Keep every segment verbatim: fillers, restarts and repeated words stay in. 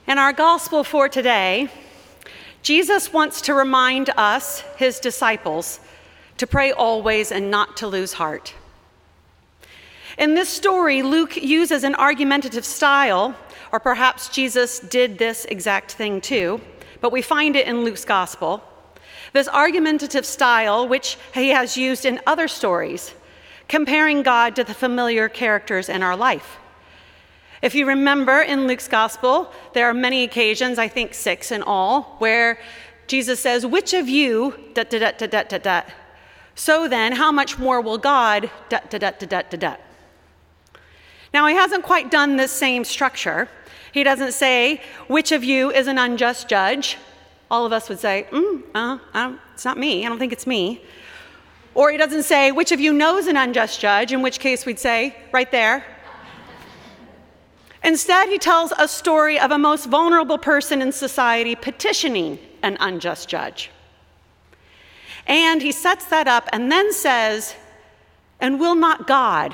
In our gospel for today, Jesus wants to remind us, his disciples, to pray always and not to lose heart. In this story, Luke uses an argumentative style, or perhaps Jesus did this exact thing too, but we find it in Luke's gospel. This argumentative style, which he has used in other stories, comparing God to the familiar characters in our life. If you remember in Luke's gospel, there are many occasions, I think six in all, where Jesus says, which of you, da da da da da da da. So then, how much more will God, da da da da da da da. Now, he hasn't quite done this same structure. He doesn't say, which of you is an unjust judge? All of us would say, mm, uh, I don't, it's not me, I don't think it's me. Or he doesn't say, which of you knows an unjust judge, in which case we'd say, right there. Instead, he tells a story of a most vulnerable person in society petitioning an unjust judge. And he sets that up and then says, and will not God?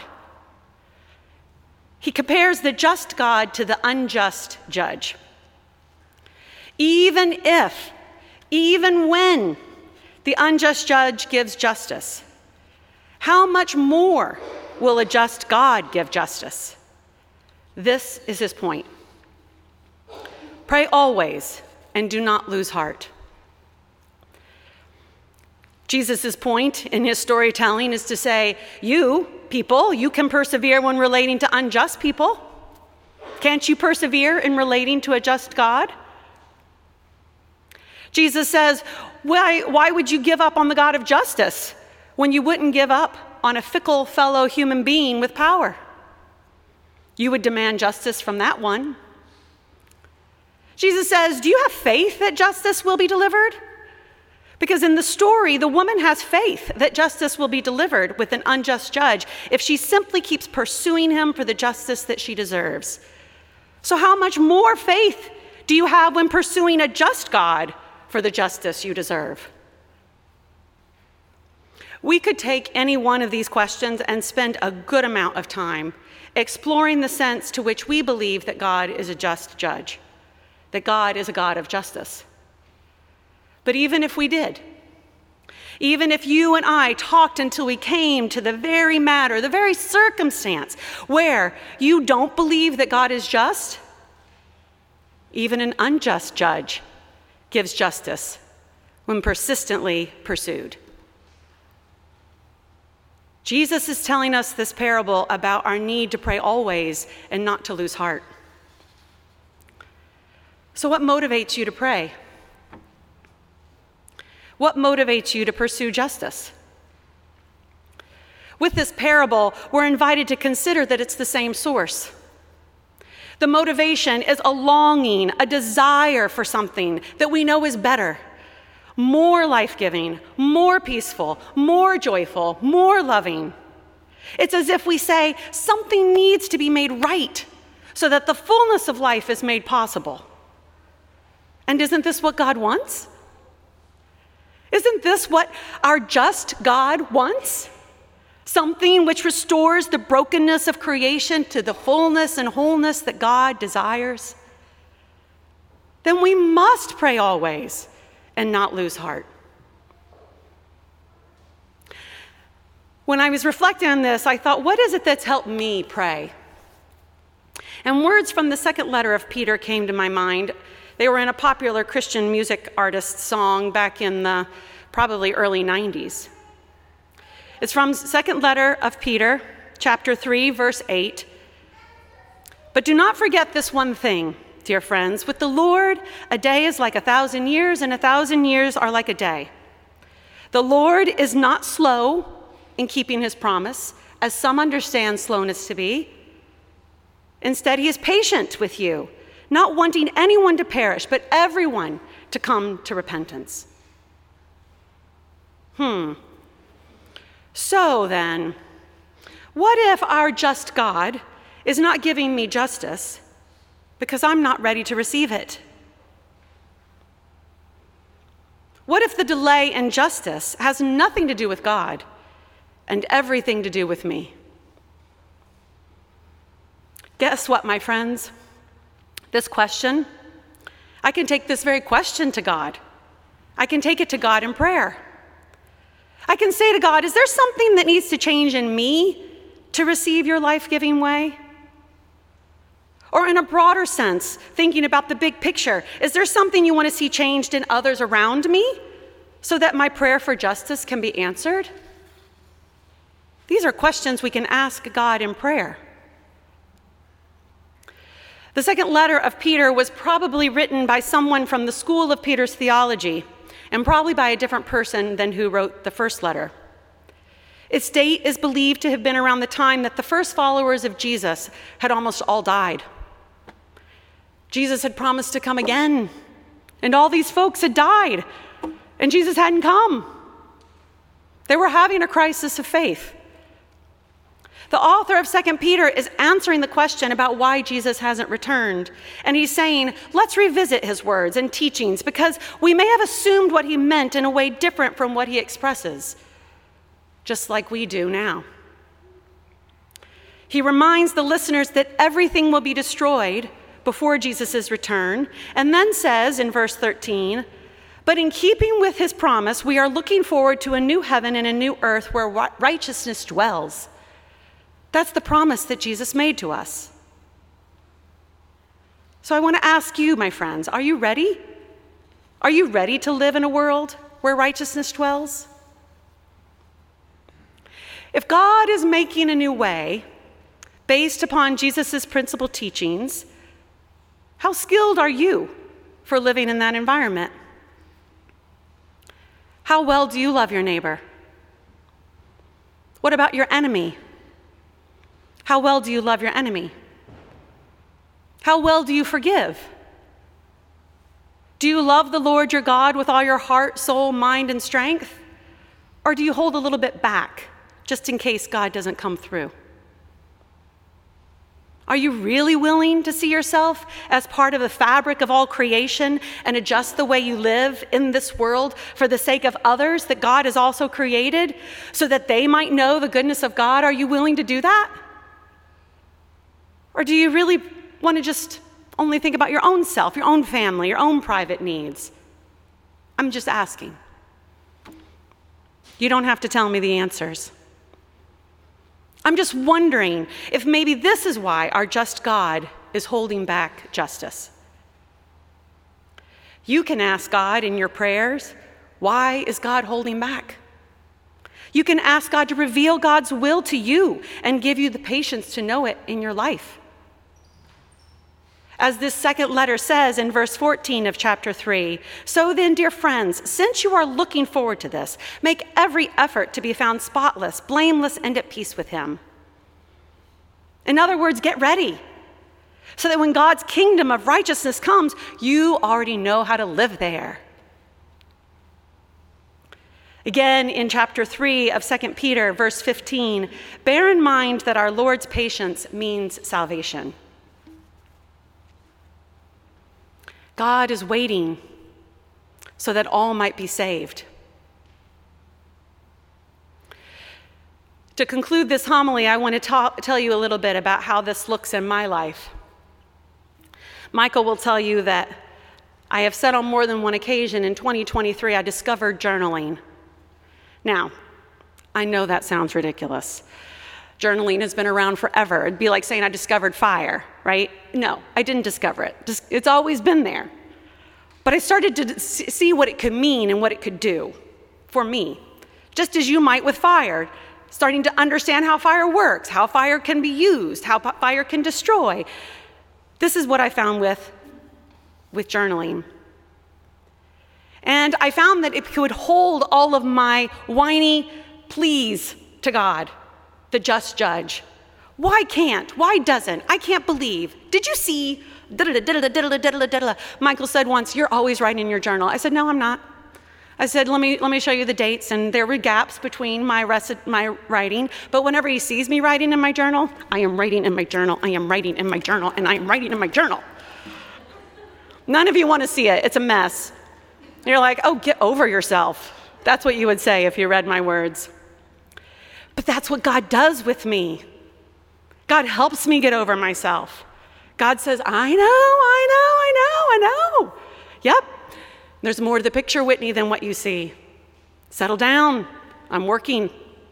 He compares the just God to the unjust judge. Even if, even when the unjust judge gives justice, how much more will a just God give justice? This is his point. Pray always and do not lose heart. Jesus' point in his storytelling is to say, you people, you can persevere when relating to unjust people. Can't you persevere in relating to a just God? Jesus says, why, why would you give up on the God of justice when you wouldn't give up on a fickle fellow human being with power? You would demand justice from that one. Jesus says, do you have faith that justice will be delivered? Because in the story, the woman has faith that justice will be delivered with an unjust judge if she simply keeps pursuing him for the justice that she deserves. So how much more faith do you have when pursuing a just God for the justice you deserve? We could take any one of these questions and spend a good amount of time exploring the sense to which we believe that God is a just judge, that God is a God of justice. But even if we did, even if you and I talked until we came to the very matter, the very circumstance where you don't believe that God is just, even an unjust judge gives justice when persistently pursued. Jesus is telling us this parable about our need to pray always and not to lose heart. So what motivates you to pray? What motivates you to pursue justice? With this parable, we're invited to consider that it's the same source. The motivation is a longing, a desire for something that we know is better, more life-giving, more peaceful, more joyful, more loving. It's as if we say something needs to be made right so that the fullness of life is made possible. And isn't this what God wants? Isn't this what our just God wants? Something which restores the brokenness of creation to the fullness and wholeness that God desires? Then we must pray always and not lose heart. When I was reflecting on this, I thought, what is it that's helped me pray? And words from the second letter of Peter came to my mind. They were in a popular Christian music artist song back in the probably early nineties. It's from second letter of Peter, chapter three, verse eight. But do not forget this one thing, dear friends. With the Lord, a day is like a thousand years, and a thousand years are like a day. The Lord is not slow in keeping his promise, as some understand slowness to be. Instead, he is patient with you, not wanting anyone to perish, but everyone to come to repentance. Hmm. So then, what if our just God is not giving me justice because I'm not ready to receive it? What if the delay in justice has nothing to do with God and everything to do with me? Guess what, my friends? This question, I can take this very question to God. I can take it to God in prayer. I can say to God, is there something that needs to change in me to receive your life-giving way? Or in a broader sense, thinking about the big picture, is there something you want to see changed in others around me so that my prayer for justice can be answered? These are questions we can ask God in prayer. The second letter of Peter was probably written by someone from the school of Peter's theology, and probably by a different person than who wrote the first letter. Its date is believed to have been around the time that the first followers of Jesus had almost all died. Jesus had promised to come again, and all these folks had died, and Jesus hadn't come. They were having a crisis of faith. The author of Second Peter is answering the question about why Jesus hasn't returned, and he's saying, let's revisit his words and teachings, because we may have assumed what he meant in a way different from what he expresses, just like we do now. He reminds the listeners that everything will be destroyed before Jesus' return, and then says in verse thirteen, but in keeping with his promise, we are looking forward to a new heaven and a new earth where righteousness dwells. That's the promise that Jesus made to us. So I want to ask you, my friends, are you ready? Are you ready to live in a world where righteousness dwells? If God is making a new way based upon Jesus' principal teachings, how skilled are you for living in that environment? How well do you love your neighbor? What about your enemy? How well do you love your enemy? How well do you forgive? Do you love the Lord your God with all your heart, soul, mind, and strength? Or do you hold a little bit back just in case God doesn't come through? Are you really willing to see yourself as part of the fabric of all creation and adjust the way you live in this world for the sake of others that God has also created so that they might know the goodness of God? Are you willing to do that? Or do you really want to just only think about your own self, your own family, your own private needs? I'm just asking. You don't have to tell me the answers. I'm just wondering if maybe this is why our just God is holding back justice. You can ask God in your prayers, why is God holding back? You can ask God to reveal God's will to you and give you the patience to know it in your life. As this second letter says in verse fourteen of chapter three, so then, dear friends, since you are looking forward to this, make every effort to be found spotless, blameless, and at peace with him. In other words, get ready, so that when God's kingdom of righteousness comes, you already know how to live there. Again, in chapter three of Second Peter, verse fifteen, bear in mind that our Lord's patience means salvation. God is waiting so that all might be saved. To conclude this homily, I want to talk, tell you a little bit about how this looks in my life. Michael will tell you that I have said on more than one occasion in twenty twenty-three, I discovered journaling. Now, I know that sounds ridiculous. Journaling has been around forever. It'd be like saying I discovered fire, right? No, I didn't discover it. Just, it's always been there. But I started to see what it could mean and what it could do for me, just as you might with fire, starting to understand how fire works, how fire can be used, how fire can destroy. This is what I found with, with journaling. And I found that it could hold all of my whiny pleas to God, the just judge. Why can't? Why doesn't? I can't believe. Did you see? Michael said once, you're always writing in your journal. I said, no, I'm not. I said, let me let me show you the dates, and there were gaps between my reci- my writing, but whenever he sees me writing in my journal, I am writing in my journal, I am writing in my journal, and I am writing in my journal. None of you want to see it. It's a mess. You're like, oh, get over yourself. That's what you would say if you read my words. But that's what God does with me. God helps me get over myself. God says, I know, I know, I know, I know. Yep, there's more to the picture, Whitney, than what you see. Settle down. I'm working.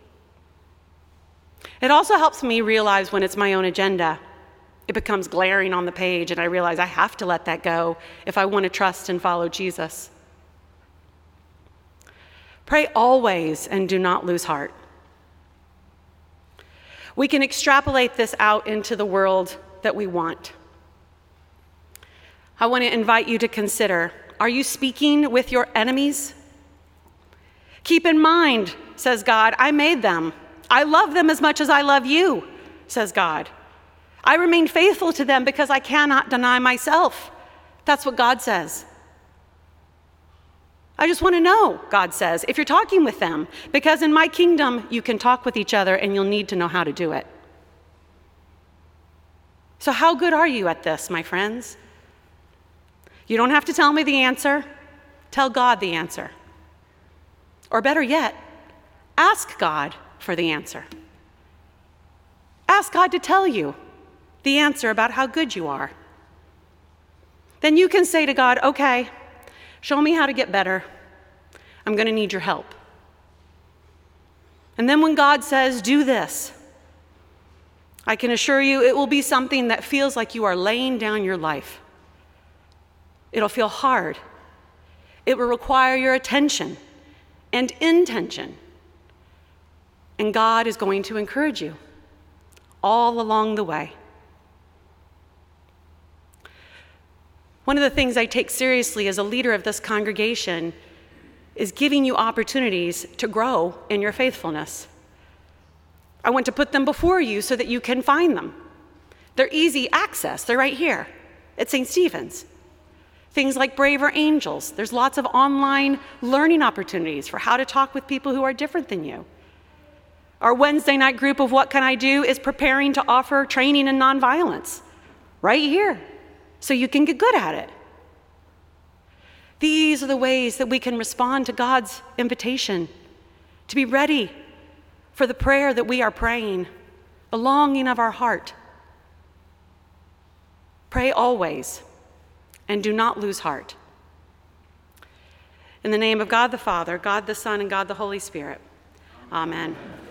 It also helps me realize when it's my own agenda. It becomes glaring on the page, and I realize I have to let that go if I want to trust and follow Jesus. Pray always and do not lose heart. We can extrapolate this out into the world that we want. I want to invite you to consider, are you speaking with your enemies? Keep in mind, says God, I made them. I love them as much as I love you, says God. I remain faithful to them because I cannot deny myself. That's what God says. I just want to know, God says, if you're talking with them, because in my kingdom, you can talk with each other and you'll need to know how to do it. So how good are you at this, my friends? You don't have to tell me the answer. Tell God the answer. Or better yet, ask God for the answer. Ask God to tell you the answer about how good you are. Then you can say to God, okay, show me how to get better. I'm going to need your help. And then when God says, do this, I can assure you it will be something that feels like you are laying down your life. It'll feel hard. It will require your attention and intention. And God is going to encourage you all along the way. One of the things I take seriously as a leader of this congregation is giving you opportunities to grow in your faithfulness. I want to put them before you so that you can find them. They're easy access. They're right here at Saint Stephen's. Things like Braver Angels. There's lots of online learning opportunities for how to talk with people who are different than you. Our Wednesday night group of What Can I Do is preparing to offer training in nonviolence right here so you can get good at it. These are the ways that we can respond to God's invitation to be ready for the prayer that we are praying, the longing of our heart. Pray always and do not lose heart. In the name of God the Father, God the Son, and God the Holy Spirit. Amen.